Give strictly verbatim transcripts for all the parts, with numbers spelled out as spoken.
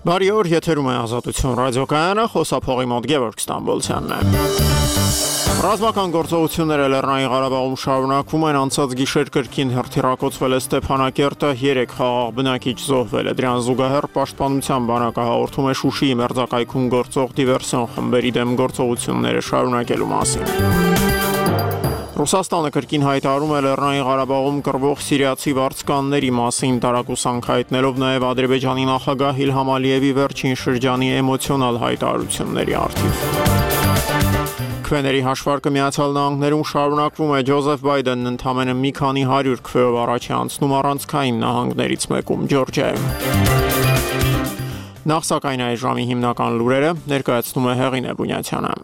Բարի օր, եթերում է Ազատություն ռադիոկայանը, խոսափողի մոտ Գևորգ Ստամբոլցյանն է։ Ռազմական գործողությունները Լեռնային Ղարաբաղում շարունակվում են, անցած գիշեր կրկին հրթիռակոծվել է Ստեփանակերտը, երեք խաղաղ բնակիչ զոհվել է։ Դրան զուգահեռ Պաշտպանության բանակը հաղորդում է Շուշիի մերձակայքում գործող դիվերսիոն խմբերի դեմ գործողությունները շարունակելու մասին։ Ռուսաստանը կրկին հայտարարում է Լեռնային Ղարաբաղում կռվող սիրիացի վարձկանների մասին, տարակուսանք հայտնելով նաև Ադրբեջանի նախագահ Իլհամ Ալիևի վերջին շրջանի էմոցիոնալ հայտարարությունների առթիվ։ Քվեների հաշվարկը Միացյալ Նահանգներում շարունակվում է, Ջոզեֆ Բայդենն ընդամենը մի քանի հարյուր քվեով առաջ է անցնում առանցքային նահանգներից մեկում Ջորջիայում։ Նախ սակայն այս ժամի հիմնական լուրերը ներկայացնում է Հեղինե Բունյացյանը։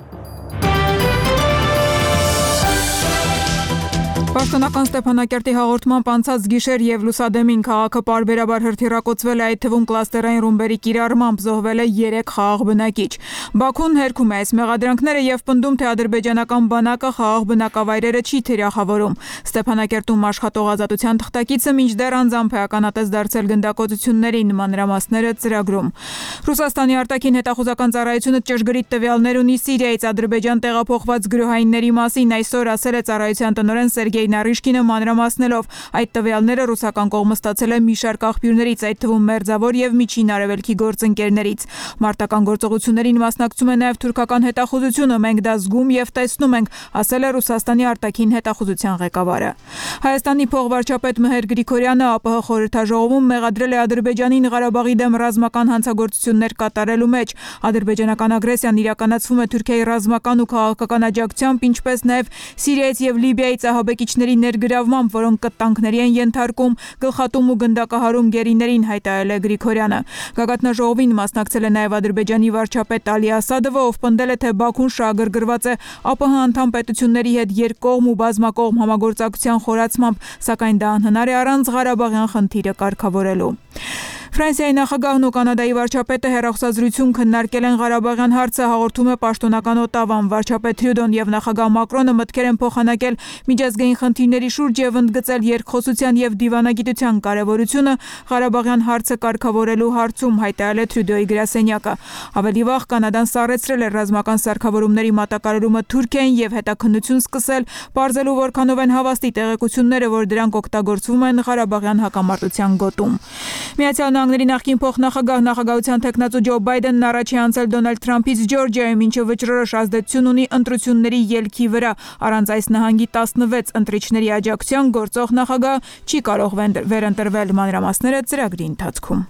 Պաշտոնական Ստեփանակերտի հաղորդմամբ անցած գիշեր եւ լուսադեմին քաղաքը պարբերաբար հրթիռակոծվել է, այդ թվում կլաստերային ռումբերի կիրառմամբ զոհվել է երեք խաղաղ բնակիչ։ Բաքուն հերքում է այս մեղադրանքները եւ պնդում, թե ադրբեջանական բանակը խաղաղ բնակավայրերը չի թիրախավորում։ Ստեփանակերտում աշխատող Ազատության թղթակիցը մինչդեռ անձամբ է ականատես դարձել գնդակոծությունների մանրամասները ծրագրում։ Ռուսաստանի արտաքին հետախուզական ծառայությունը ճշգրիտ տվյալներ ունի Սիրիայից Ադրբեջան տեղափոխված գրոհայինների մասին, այսօր ասել է ծառայության տնօրեն Սերգեյ Նարիշկինը մանրամասնելով, այդ տվյալները ռուսական կողմը ստացել է մի շարք աղբյուրներից, այդ թվում մերձավոր եւ միջին արևելքի գործընկերներից։ Մարտական գործողություններին մասնակցում է նաեւ թուրքական հետախուզությունը, մենք դա զգում եւ տեսնում ենք, ասել է Ռուսաստանի արտաքին հետախուզության ղեկավարը։ Հայաստանի փոխվարչապետ Մհեր Գրիգորյանը ԱՊՀ խորհրդաժողովում մեղադրել է Ադրբեջանին Ղարաբաղի դեմ ռազմական հանցագործություններ կատարելու մեջ։ Ադրբեջանական ագրեսիան իրականացվում է Թուրքիայի ռազմական ու քաղաքական աջակցությամբ, ինչպես նաեւ Սիրիայից եւ Լիբիայից ահաբեկիչների ներգրավմամբ, որոնք կտանքների են ենթարկում, գլխատում ու գնդակահարում գերիներին, հայտարարել է Գրիգորյանը։ Գագաթնաժողովին մասնակցել է նաև Ադրբեջանի վարչապետ Ալի Ասադովը, ով պնդել է, թե Բաքուն շահագրգռված է ԱՊՀ անդամ պետությունների հետ երկկողմ ու բազմակողմ համագործակցության խորացմամբ, սակայն դա անհնար է առանց Ղարաբաղյան խնդիրը կարգավորելու։ Ֆրանսիայի նախագահն ու Կանադայի վարչապետը հեռախոսազրույցում քննարկել են Ղարաբաղյան հարցը, հաղորդում է պաշտոնական Օտավան։ Վարչապետ Տրյուդոն եւ նախագահ Մակրոնը մտքեր են փոխանակել միջազգային խնդիրների շուրջ եւ ընդգծել երկխոսության եւ դիվանագիտության կարեւորությունը Ղարաբաղյան հարցը կարգավորելու հարցում, հայտարարել է Տրյուդոյի գրասենյակը։ Ավելի վաղ Կանադան սառեցրել է ռազմական սարքավորումների մատակարարումը Թուրքիային եւ հետաքննություն սկսել, պարզելու որքանով են հավաստի տեղեկությունները, որ դրանք օգտագործվում են Ղարաբաղյան հակամարտության գոտում։ Միացյալ Նահանգների նախկին փոխնախագահ նախագահության տեխնացու Ջո Բայդենն առաջ է անցել Դոնալդ Թրամփից Ջորջիայում, ինչը վճռորոշ ազդեցություն ունի ընտրությունների ելքի վրա։ Առանց այս նահանգի տասնվեց ընտրիչների աջակցության գործող նախագահ չի կարող վերընտրվել, մանրամասները ծրագրի ընթացքում։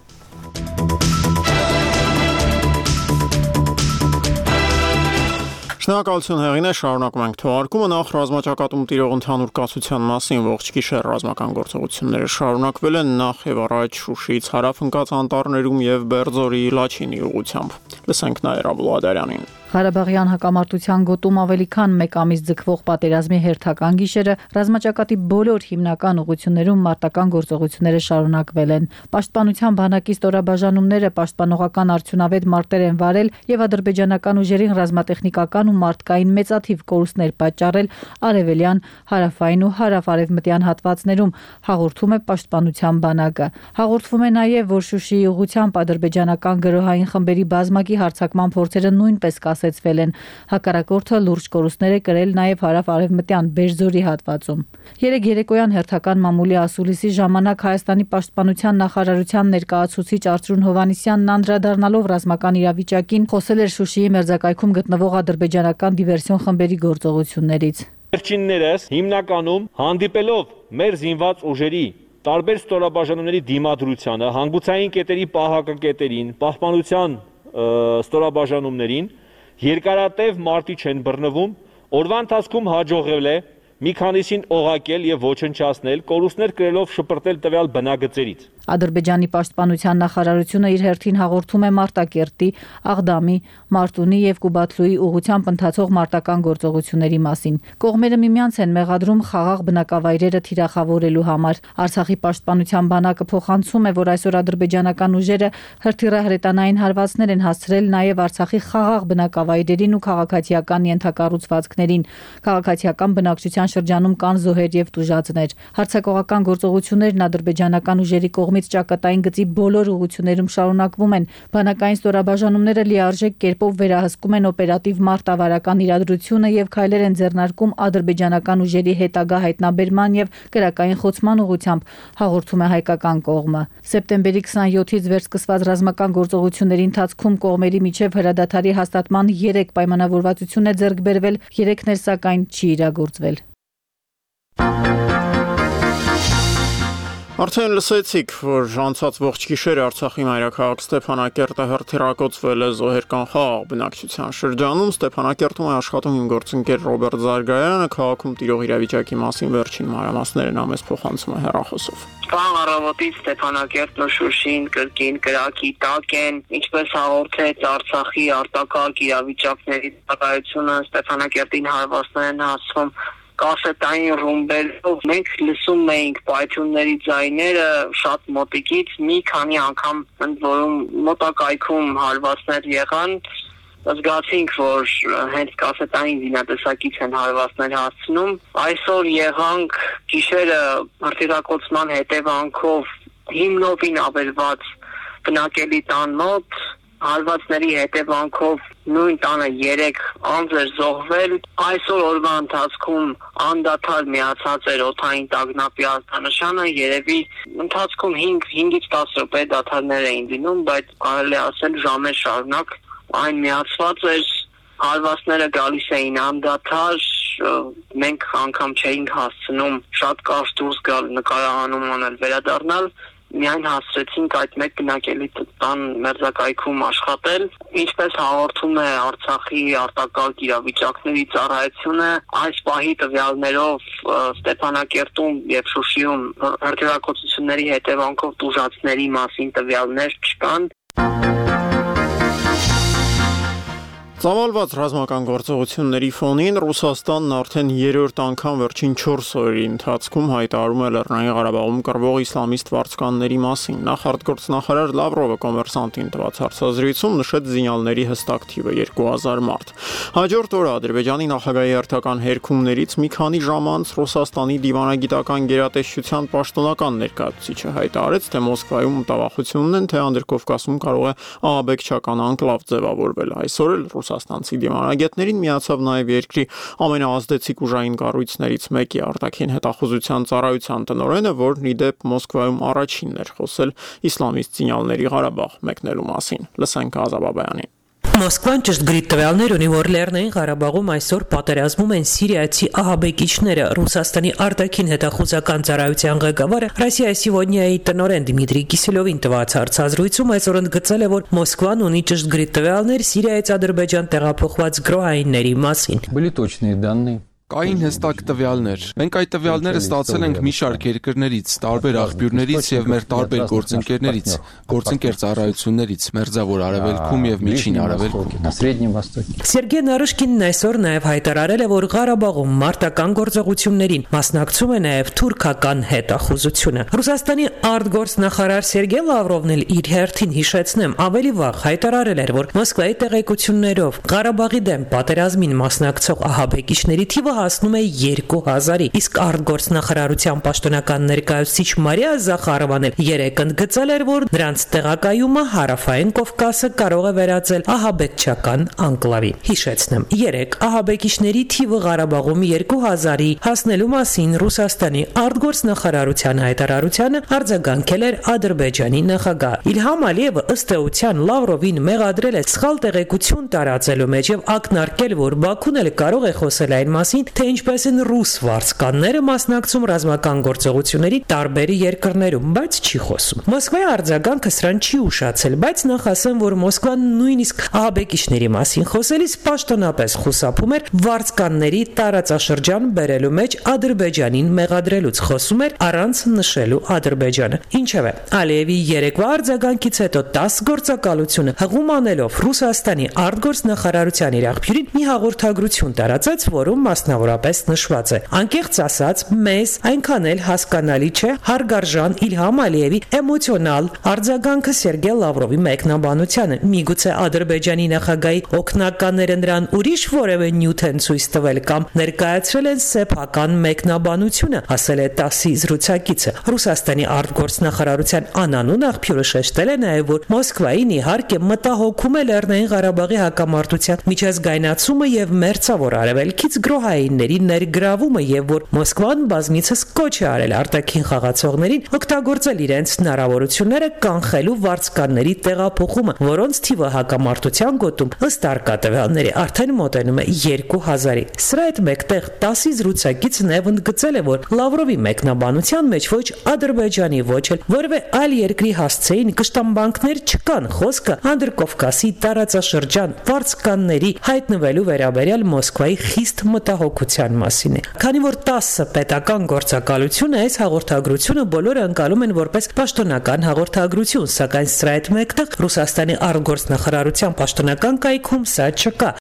Շնորհակալություն Հեղինե, շարունակում ենք թողարկումը։ Նախ ռազմաճակատում տիրող ընդհանուր կացության մասին, ողջ գիշեր ռազմական գործողությունները շարունակվել են նախ եւ առաջ Շուշիից հարավ ընկած անտառներում եւ Բերձորի Լաչինի ուղությամբ։ Լսենք Նաիրա Բուլադարյանին։ Ղարաբաղյան հակամարտության գոտում ավելի քան մեկ ամիս ձգվող պատերազմի հերթական գիշերը ռազմաճակատի բոլոր հիմնական ուղություններում մարտական գործողությունները շարունակվել են։ Պաշտպանության բանակի ստորաբաժանումները պաշտպանողական արդյունավետ մարտեր են վարել եւ ադրբեջանական ուժերին ռազմատեխնիկական ու մարդկային մեծաթիվ կորուստներ պատճառել արևելյան, հարավային ու հարավ-արևմտյան հատվածներում, հաղորդում է պաշտպանության բանակը։ Հաղորդվում է նաեւ, որ Շուշիի ուղությամբ ադրբեջանական գրոհային խմբերի բազմակի հարձակման փորձերը նույնպես կասեցվել են։ Հակառակորդը լուրջ կորուստներ է կրել նաև հարավ-արևմտյան Բերձորի հատվածում։ Երեկ երեկոյան հերթական մամուլի ասուլիսի ժամանակ Հայաստանի պաշտպանության նախարարության ներկայացուցիչ Արծրուն Հովհաննիսյանն անդրադառնալով ռազմական իրավիճակին խոսել էր Շուշիի մերձակայքում գտնվող ադրբեջանական դիվերսիոն խմբերի գործողություններից։ Վերջիններս հիմնականում հանդիպելով մեր զինված ուժերի տարբեր ստորաբաժանումների դիմադրությանը, հանգուցային կետերի պահակակետերին, պահպանության ստորաբաժանումներին երկարատև մարտի չեն բռնվում, օրվա ընթացքում հաջողվել է մի քանիսին օղակել եւ ոչնչացնել, կորուստներ կրելով շպրտել տվյալ բնագծերից։ Ադրբեջանի պաշտպանության նախարարությունը իր հերթին հաղորդում է Մարտակերտի, Աղդամի, Մարտունի եւ Կուբաթլուի ուղղությամբ ընթացող մարտական գործողությունների մասին։ Կողմերը միմյանց են մեղադրում խաղաղ բնակավայրերը թիրախավորելու համար։ Արցախի պաշտպանության բանակը փոխանցում է, որ այսօր ադրբեջանական ուժերը հրթիռահրետանային հարվածներ են հասցրել նաեւ Արցախի խաղաղ բնակավայրերին ու քաղաքացիական ենթակառուցվածքներին։ Քաղաքացիական բնակչության Կովկասյան շրջանում կան զոհեր եւ տուժածներ։ Հարձակողական գործողություններն ադրբեջանական ուժերի կողմից ճակատային գծի բոլոր ուղղություններում շարունակվում են։ Բանակային ստորաբաժանումները լիարժեք կերպով վերահսկում են օպերատիվ մարտավարական իրադրությունը եւ քայլեր են ձեռնարկում ադրբեջանական ուժերի հետագա հայտնաբերման եւ կրակային խոցման ուղղությամբ, հաղորդում է հայկական կողմը։ Սեպտեմբերի քսաներկուից վեր սկսված ռազմական գործողությունների ընթացքում կողմերի միջև հրադադարի հաստատման երեք պայմանավորվածություն է ձեռք բերվել, երեքն էլ սակայն չի իրագործվել։ Արդեն լսեցիք, որ անցած ողջ գիշերը Արցախի մայրաքաղաք Ստեփանակերտը հրթիռակոծվել է զոհեր կանխաղ բնակչության շրջանում։ Ստեփանակերտում է աշխատում իմ գործընկեր Ռոբերտ Զարգարյանը, քաղաքում տիրող իրավիճակի մասին վերջին մանրամասներն ամես փոխանցում է հեռախոսով։ Վաղ առավոտից Ստեփանակերտն ու Շուշին կրկին կրակի տակ են, ինչպես հաղորդեց Արցախի արտակարգ իրավիճակների ծառայությունը, Ստեփանակերտին հարվածներ են հասցվում կասետային ռումբերով։ Մենք լսում էինք պայթյունների ձայները շատ մոտիկից, մի քանի անգամ ընդ որում մոտակայքում հարվածներ եղան, զգացինք, որ հենց կասետային զինատեսակից են հարվածներ հասցնում։ Այսօր եղանք գիշերը հրթիռակոծման հետևանքով հիմնովին ավերված բնակելի տան մոտ, հարվածների հետևանքով նույն տանը երեք անձ էր զոհվել։ Այսօր օրվա ընթացքում անդադար միացած էր օդային տագնապի արտանշանը, երևի ընթացքում հինգից տասը րոպե դադարներ էին լինում, բայց կարելի ասել ժամեր շարունակ այն միացված էր, հարվածները գալիս էին անդադար, մենք անգամ չէինք հասցնում շատ կարճ դուրս գալ, նկարահանում անել, վերադառնալ, միայն հասցրեցինք այդ մեկ բնակելի տան մերձակայքում աշխատել։ Ինչպես հաղորդում է Արցախի արտակարգ իրավիճակների ծառայությունը, այս պահի տվյալներով Ստեփանակերտում եւ Շուշիում հրթիռակոծությունների հետևանքով տուժածների մասին տվյալներ չկան։ Ծավալված ռազմական գործողությունների ֆոնին Ռուսաստանն արդեն երրորդ անգամ վերջին չորս օրերի ընթացքում հայտարարում է Լեռնային Ղարաբաղում կռվող իսլամիստ վարձկանների մասին։ Նախ արտգործնախարար Լավրովը կոմերսանտին տված հարցազրույցում նշեց զինյալների հստակ թիվը երկու հազար մարդ։ Հաջորդ օրը Ադրբեջանի նախագահի հերթական հերքումներից մի քանի ժամ անց Ռուսաստանի դիվանագիտական գերատեսչության պաշտոնական ներկայացուցիչը հայտարարեց, թե Մոսկվայում մտավախությունն են, թե Անդրկովկասում կարող է ահաբեկչական անկլավ ձևավորվել։ Այսօր էլ Ռուսաստանցի դիվանագետներին միացավ նաև երկրի ամենաազդեցիկ ուժային կառույցներից մեկի արտաքին հետախուզության ծառայության տնօրենը, որն ի դեպ Մոսկվայում առաջինն էր խոսել իսլամիստ զինյալների Ղարաբաղ մեկնելու մասին։ Լսենք Ազաբաբյանին։ Մոսկվան ճշգրիտ տվյալներ ունի, որ Լեռնային Ղարաբաղում այսօր պատերազմում են սիրիացի ահաբեկիչները։ Ռուսաստանի արտաքին հետախուզական ծառայության ղեկավարը Ռոսիայի Սիվոնիայի տնօրեն Դմիտրի Կիսելովին տված հարցազրույցում այսօր ընդգծել է, որ Մոսկվան ունի ճշգրիտ տվյալներ Սիրիայից Ադրբեջան տեղափոխված գրոհայինների մասին։ Были точные данные. Կային հստակ տվյալներ։ Մենք այդ տվյալները ստացել ենք մի շարք երկրներից, տարբեր աղբյուրներից եւ մեր տարբեր գործընկերներից, գործընկեր ծառայություններից, Մերձավոր Արևելքում եւ Միջին Արևելքում։ Սերգեյ Նարիշկինն այսօր նաեւ հայտարարել է, որ Ղարաբաղում մարտական գործողություններին մասնակցում է նաեւ թուրքական հետախուզությունը։ Ռուսաստանի արտգործնախարար Սերգեյ Լավրովն էլ իր հերթին հիշեցնեմ, ավելի վաղ հայտարարել էր, որ Մոսկվայի տեղեկություններով Ղարաբաղի դեմ պատերազմին մասնակցող ահաբեկիչների թիվը հասնում է երկու հազարի, իսկ արտգործնախարարության պաշտոնական ներկայացուցիչ Մարիա Զախարովան երեկ ընդգծել էր, որ նրանց տեղակայումը հարավային Կովկասը կարող է վերածել ահաբեկչական անկլավի։ Հիշեցնեմ, երեկ ահաբեկիչների թիվը Ղարաբաղում երկու հազարի հասնելու մասին Ռուսաստանի արտգործնախարարության հայտարարությանը արձագանքել էր Ադրբեջանի նախագահ Իլհամ Ալիևը ըստ էության Լավրովին մեղադրել է սխալ տեղեկություն տարածելու մեջ եւ ակնարկել, որ Բաքուն էլ կարող է խոսել այն մասին, թե ինչպես են ռուս վարձկանները մասնակցում ռազմական գործողությունների տարբեր երկրներում, բայց չի խոսում։ Մոսկվայի արձագանքը սրան չի ուշացել, բայց նախ ասեմ, որ Մոսկվան նույնիսկ ահաբեկիչների մասին խոսելիս պաշտոնապես խուսափում էր վարձկանների տարածաշրջան բերելու մեջ Ադրբեջանին մեղադրելուց, խոսում էր առանց նշելու Ադրբեջանը։ Ինչևէ, Ալիևի երեկվա արձագանքից հետո տաս գործակալությունը հղում անելով Ռուսաստանի արտգործնախարարության իր աղբյուրին մի հաղորդագրություն տարածեց, որում մասնավոր մասնավորապես նշված է։ Անկեղծ ասած, մեզ այնքան էլ հասկանալի չէ հարգարժան Իլհամ Ալիևի էմոցիոնալ արձագանքը Սերգեյ Լավրովի մեկնաբանությանը։ Միգուցե Ադրբեջանի նախագահի օգնականները նրան ուրիշ որևէ նյութ են ցույց տվել կամ ներկայացրել են սեփական մեկնաբանությունը, ասել է ՏԱՍՍ-ի զրուցակիցը։ Ռուսաստանի արտգործնախարարության անանուն աղբյուրը շեշտել է նաև, որ Մոսկվային իհարկե մտահոգում է Լեռնային Ղարաբաղի հակամարտության միջազգայնացումը եւ մերձավոր արևելքից գրոհայինների ներգրավումը եւ որ Մոսկվան բազմիցս կոչ է արել արտաքին խաղացողներին օգտագործել իրենց հնարավորությունները կանխելու վարձկանների տեղափոխումը, որոնց թիվը հակամարտության գոտում ըստ արկատվյանների արդեն մոտենում է երկու հազարի։ Սրա հետ մեկտեղ ՏԱՍՍ-ի զրուցակիցը նաև ընդգծել է, որ Լավրովի մեկնաբանության մեջ ոչ Ադրբեջանի, ոչ էլ որևէ այլ երկրի հասցեին կշտամբանքներ չկան, խոսքը Անդրկովկասի տարածաշրջան վարձկանների հայտնվելու վերաբերյալ Մոսկվայի խիստ մտահոգության մասին է։ Քանի որ ՏԱՍՍ պետական գործակալություն է, այս հաղորդագրությունը բոլորը ընկալում են որպես պաշտոնական հաղորդագրություն, սակայն սրա հետ մեկտեղ Ռուսաստանի արտգործնախարարության պաշտոնական կայքում սա չկա։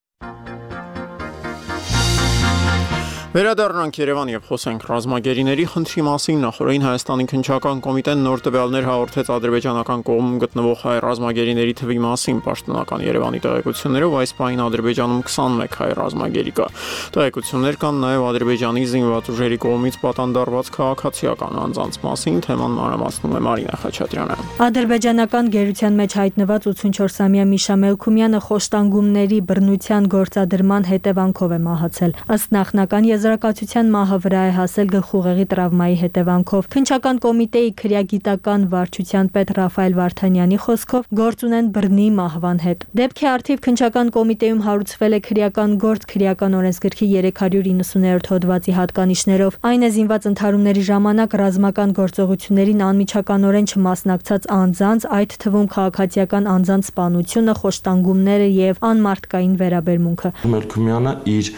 Վերադառնանք Երևան եւ խոսենք ռազմագերիների խնդրի մասին։ Նախորդին Հայաստանի քննչական կոմիտեն նոր տվյալներ հաղորդեց ադրբեջանական կողմում գտնվող հայ ռազմագերիների թվի մասին։ Պաշտոնական Երևանի տեղեկություններով այս պահին Ադրբեջանում քսանմեկ հայ ռազմագերի կա։ Տեղեկություններ կան նաեւ Ադրբեջանի զինված ուժերի կողմից պատանդարված քաղաքացիական անձանց մասին։ Թեման մանրամասնում է Մարինա Խաչատրյանը։ Ադրբեջանական գերության մեջ հայտնված ութսունչորսամյա Միշա Մելքումյանը խոշտանգումների բռնության գործադրման հետևանքով է մահացել։ Ըստ նախնական եզրակացության մահը վրա է հասել գլխուղեղի տրավմայի հետևանքով։ Քննչական կոմիտեի քրեագիտական վարչության պետ Ռաֆայել Վարդանյանի խոսքով գործ ունեն բռնի մահվան հետ։ Դեպքի առթիվ քննչական կոմիտեում հարուցվել է քրեական գործ քրեական օրենսգրքի երեք հարյուր իննսուներորդ հոդվածի հատկանիշներով։ Այն է զինված ընդհարումների ժամանակ ռազմական գործողություններին անմիջականորեն չմասնակցած անձանց, այդ թվում քաղաքացիական անձանց սպանությունը, խոշտանգումները եւ անմարտկային վերաբերմունքը։ Մելքումյանը իր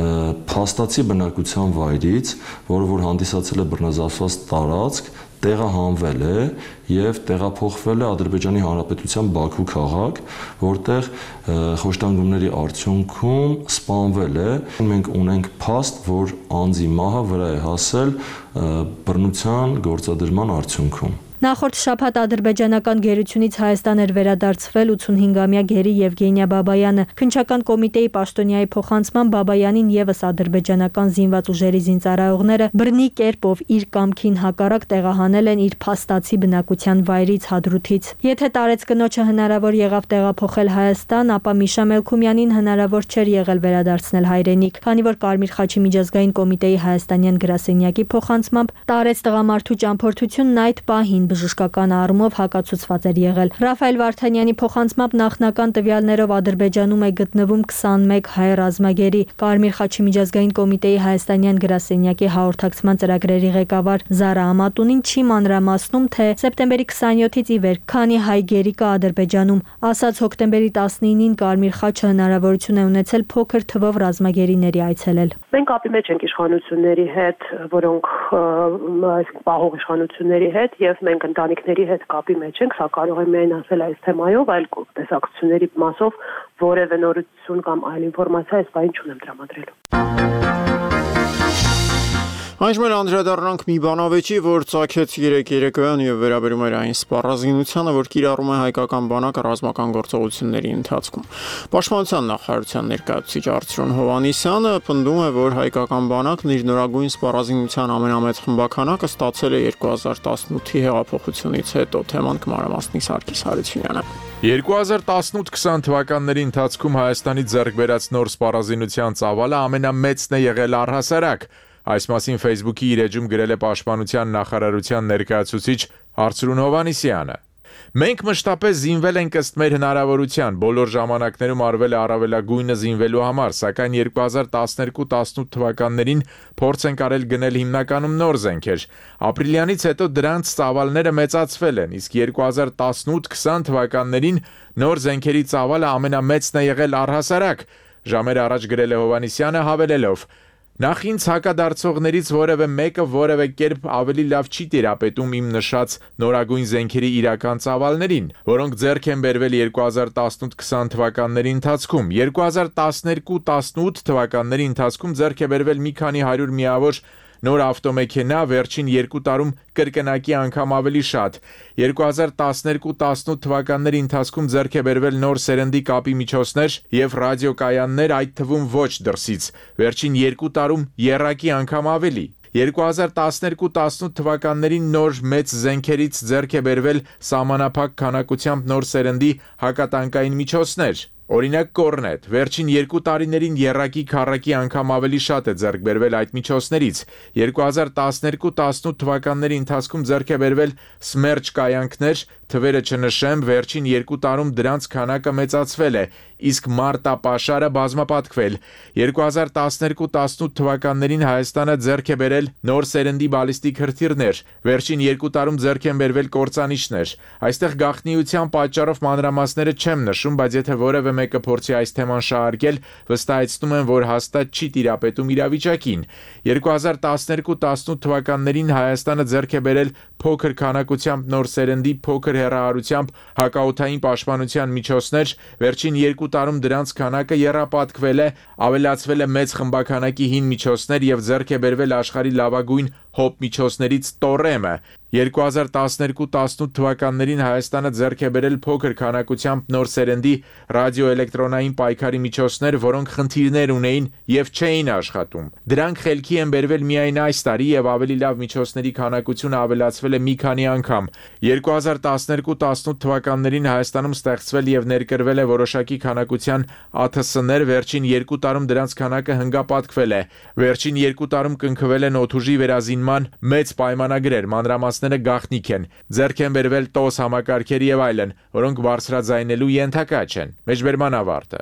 փաստացի բնակության վայրից, որը որ հանդիսացել է բռնազավսված տարածք, տեղահանվել է եւ տեղափոխվել է Ադրբեջանի Հանրապետության Բաքու քաղաք, որտեղ խոշտանգումների արդյունքում սպանվել է։ Մենք ունենք փաստ, որ անձի մահը վրա է հասել բռնության գործադրման արդյունքում։ Նախորդ շաբաթ ադրբեջանական գերությունից Հայաստան էր վերադարձվել ութսունհինգամյա գերի Եվգենիա Բաբայանը։ Քննչական կոմիտեի պաշտոնյայի փոխանցման Բաբայանին եւս ադրբեջանական զինված ուժերի զինծառայողները բռնի կերպով իր կամքին հակառակ տեղահանել են իր փաստացի բնակության վայրից Հադրութից։ Եթե տարեց կնոջը հնարավոր եղավ տեղափոխել Հայաստան, ապա Միշա Մելքումյանին հնարավոր չէր եղել վերադարձնել հայրենիք, քանի որ Կարմիր խաչի միջազգային կոմիտեի հայաստանյան գրասենյակի փոխանցմամբ տարեց տղամարդու ճամփորդությունն այդ պահին բժշկական առումով հակացուցված էր եղել։ Ռաֆայել Վարդանյանի փոխանցմամբ նախնական տվյալներով Ադրբեջանում է գտնվում քսանմեկ հայ ռազմագերի։ Կարմիր խաչի միջազգային կոմիտեի հայաստանյան գրասենյակի հաղորդակցման ծրագրերի ղեկավար Զարա Ամատունին չի մանրամասնում, թե սեպտեմբերի քսանյոթից ի վեր քանի հայ գերի կա Ադրբեջանում, ասաց հոկտեմբերի տասնինին Կարմիր խաչը հնարավորություն է ունեցել փոքր թվով ռազմագերիների այցելել։ Մենք կապի մեջ ենք իշխանությունների հետ, որոնք այս պահող իշխանությունների հետ եւ մենք ընտանիքների հետ կապի մեջ ենք, սա կարող եմ միայն ասել այս թեմայով, այլ տեսակցությունների մասով որևէ նորություն կամ այլ ինֆորմացիա այս բանին չունեմ տրամադրելու։ Այժմ անդրադառնանք մի բանավեճի, որ ծագեց երեկ երեկոյան եւ վերաբերում էր այն սպառազինությանը, որ կիրառում է հայկական բանակը ռազմական գործողությունների ընթացքում։ Պաշտպանության նախարարության ներկայացուցիչ Արծրուն Հովհաննիսյանը պնդում է, որ հայկական բանակն իր նորագույն սպառազինության ամենամեծ խմբականակը ստացել է երկու հազար տասնութի հեղափոխությունից հետո։ Թեման կմանրամասնի Սարգիս Հարությունյանը։ երկու հազար տասնութ քսան թվականների ընթացքում Հայաստանի ձեռք բերած նոր սպառազինության ծավալը ամենամեծն է եղել առհասարակ։ Այս մասին Facebook-ի իր էջում գրել է Պաշտպանության նախարարության ներկայացուցիչ Արծրուն Հովհաննիսյանը։ Մենք մշտապես զինվել ենք ըստ մեր հնարավորության, բոլոր ժամանակներում արվել է առավելագույնը զինվելու համար, սակայն երկու հազար տասներկու տասնութ թվականներին փորձ ենք արել գնել հիմնականում նոր զենքեր։ Ապրիլյանից հետո դրանց ծավալները մեծացվել են, իսկ երկու հազար տասնութ քսան թվականներին նոր զենքերի ծավալը ամենամեծն է եղել առհասարակ։ Ժամեր առաջ գրել է Հովհաննիսյանը հավելելով. Նախ ինձ հակադարձողներից որևէ մեկը որևէ կերպ ավելի լավ չի տիրապետում իմ նշած նորագույն զենքերի իրական ծավալներին, որոնք ձեռք են բերվել երկու հազար տասնութ քսան թվականների ընթացքում։ երկու հազար տասներկու տասնութ թվականների ընթացքում ձեռք է բերվել մի քանի հարյուր միավոր նոր ավտոմեքենա, վերջին երկու տարում կրկնակի անգամ ավելի շատ։ երկու հազար տասներկու տասնութ թվականների ընթացքում ձեռք է բերվել նոր սերնդի կապի միջոցներ եւ ռադիոկայաններ, այդ թվում ոչ դրսից։ Վերջին երկու տարում եռակի անգամ ավելի։ երկու հազար տասներկու տասնութ թվականներին նոր մեծ զենքերից ձեռք է բերվել սահմանափակ քանակությամբ նոր սերնդի հակատանկային միջոցներ։ Օրինակ կորնետ, վերջին երկու տարիներին եռակի քառակի անգամ ավելի շատ է ձեռք բերվել այդ միջոցներից։ երկու հազար տասներկու տասնութ թվականների ընթացքում ձեռք է բերվել Սմերջ կայանքներ, թվերը չնշեմ, վերջին երկու տարում դրանց քանակը մեծացվել է, իսկ մարտապաշարը բազմապատկվել։ երկու հազար տասներկու տասնութ թվականներին Հայաստանը ձեռք է բերել նոր սերնդի բալիստիկ հրթիռներ, վերջին երկու տարում ձեռք են բերվել կործանիչներ։ Այստեղ գաղտնիության պատճառով մանրամասները չեմ նշում, բայց եթե որևէ մեկը փորձի այս թեման շահարկել, վստահեցնում եմ, որ հաստատ չի տիրապետում իրավիճակին։ երկու հազար տասներկու տասնութ թվականներին Հայաստանը ձեռք է բերել փոքր քանակությամբ նոր սերնդի փոքր հեռահարությամբ հակաօդային պաշտպանության միջոցներ, վերջին երկու տարում դրանց քանակը եռապատկվել է, ավելացվել է մեծ խմբականակի հին միջոցներ եւ ձեռք է բերվել աշխարհի լավագույն հոպ միջոցներից Տորեմը։ երկու հազար տասներկու տասնութ թվականներին Հայաստանը ձեռք է բերել փոքր քանակությամբ նոր սերնդի ռադիոէլեկտրոնային պայքարի միջոցներ, որոնք խնդիրներ ունեին եւ չէին աշխատում։ Դրանք խելքի են բերվել միայն այս տարի եւ ավելի լավ միջոցների քանակությունը ավելացվել է մի քանի անգամ։ երկու հազար տասներկու տասնութ թվականներին Հայաստանում ստեղծվել եւ ներկրվել է որոշակի քանակության ա թ ս-ներ, վերջին երկու տարում դրանց քանակը հնգապատկվել է։ Վերջին երկու տարում կնքվել են օդուժի վերազինման մեծ պայմանագրեր, մանրամասները գաղտնիք են, ձեռք են բերվել տոս համակարգեր եւ այլն, որոնք բարձրաձայնելու ենթակա չեն։ Մեջբերման ավարտը։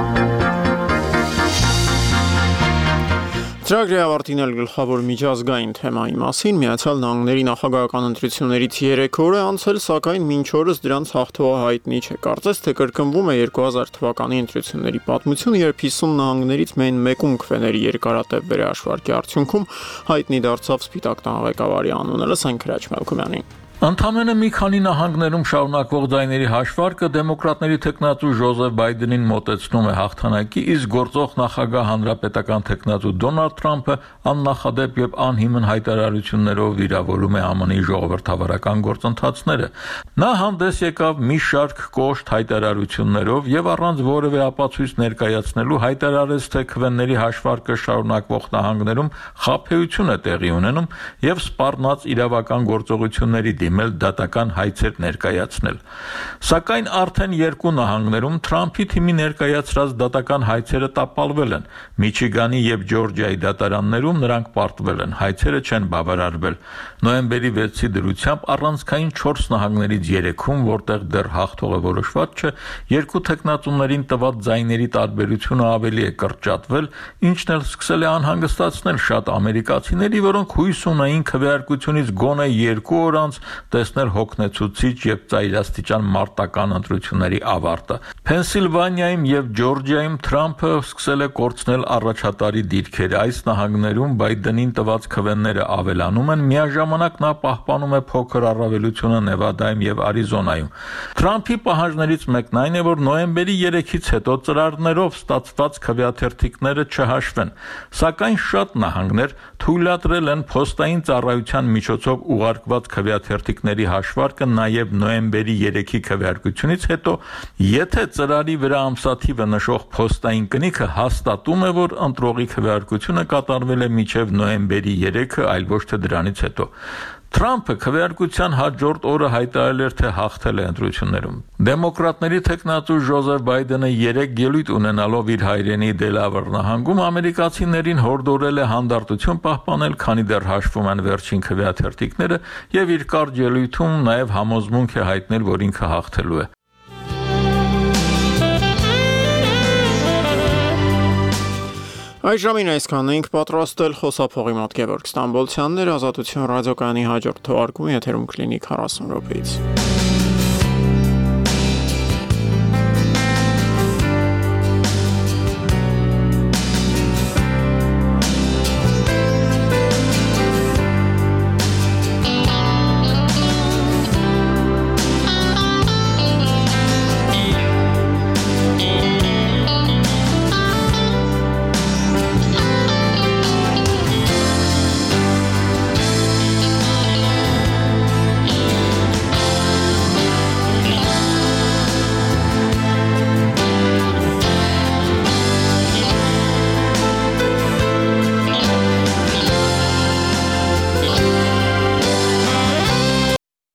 Ծրագրի ավարտին էլ գլխավոր միջազգային թեմայի մասին Միացյալ Նահանգների նախագահական ընտրություններից երեք օր է անցել, սակայն մինչ օրս դրանց հաղթողը հայտնի չէ։ Կարծես թե կրկնվում է երկու հազար թվականի ընտրությունների պատմությունը, երբ հիսուն նահանգներից միայն մեկում քվեների երկարատև վերահաշվարկի արդյունքում հայտնի դարձավ Սպիտակ տան ղեկավարի անունը։ Լսենք Հրաչ Մելքումյանին։ Ընդամենը մի քանի նահանգներում շարունակվող ձայների հաշվարկը դեմոկրատների թեկնածու Ջոզեֆ Բայդենին մոտեցնում է հաղթանակի, իսկ գործող նախագահ հանրապետական թեկնածու Դոնալդ Թրամփը աննախադեպ եւ անհիմն հայտարարություններով վիրավորում է ԱՄՆ-ի ժողովրդավարական գործընթացները։ Նա հանդես եկավ մի շարք կոշտ հայտարարություններով եւ առանց որևէ ապացույց ներկայացնելու հայտարարեց, թե քվեների հաշվարկը շարունակվող նահանգներում խաբեություն է տեղի ունենում եւ սպառնաց իրավական գործողությունների մել դատական հայցեր ներկայացնել։ Սակայն արդեն երկու նահանգներում Թրամփի թիմի ներկայացրած դատական հայցերը տապալվել են։ Միչիգանի եւ Ջորջիայի դատարաններում նրանք պարտվել են, հայցերը չեն բավարարվել։ Նոյեմբերի վեցի դրությամբ առանցքային չորս նահանգներից երեքում, որտեղ դեռ հաղթողը որոշված չէ, երկու թեկնածուներին տված ձայների տարբերությունը ավելի է կրճատվել, ինչն էլ սկսել է անհանգստացնել շատ ամերիկացիների, որոնք հույս ունեին քվեարկությունից գոնե երկու օր անց տեսնել հոգնեցուցիչ եւ ծայրաստիճան մարտական ընտրությունների ավարտը։ Փենսիլվանիայում եւ Ջորջիայում Թրամփը սկսել է կորցնել առաջատարի դիրքերը։ Այս նահանգներում Բայդենին տված քվեները ավելանում են, միաժամանակ նա պահպանում է փոքր առավելությունը Նևադայում եւ Արիզոնայում։ Թրամփի պահանջներից մեկն այն է, որ նոյեմբերի երեքից հետո ծրարներով ստացված քվեաթերթիկները չհաշվեն, սակայն շատ նահանգներ թույլատրել են փոստային ծառայության միջոցով ուղարկված քվեաթերթիկների հաշվարկը նաև նոյեմբերի երեքի քվեարկությունից հետո, եթե ծրարի վրա ամսաթիվը նշող փոստային կնիքը հաստատում է, որ ընտրողի քվեարկությունը կատարվել է մինչև նոյեմբերի երեքը, այլ ոչ թե դրանից հետո։ Թրամփը քվեարկության հաջորդ օրը հայտարարել էր, թե հաղթել է ընտրություններում։ Դեմոկրատների թեկնածու Ջոզեֆ Բայդենը երեք ելույթ ունենալով իր հայրենի Դելավեր նահանգում ամերիկացիներին հորդորել է հանդարտություն պահպանել, քանի դեռ հաշվում են վերջին քվեաթերթիկները, եւ իր կարճ ելույթում նաեւ համոզմունք է հայտնել, որ ինքը հաղթելու է։ Այժմին այսքանն էինք պատրաստել, խոսափողի մոտ Գևորգ Ստամբոլցյանն էր, Ազատություն ռադիոկայանի հաջորդ թողարկումը եթերում կլինի քառասուն րոպեից։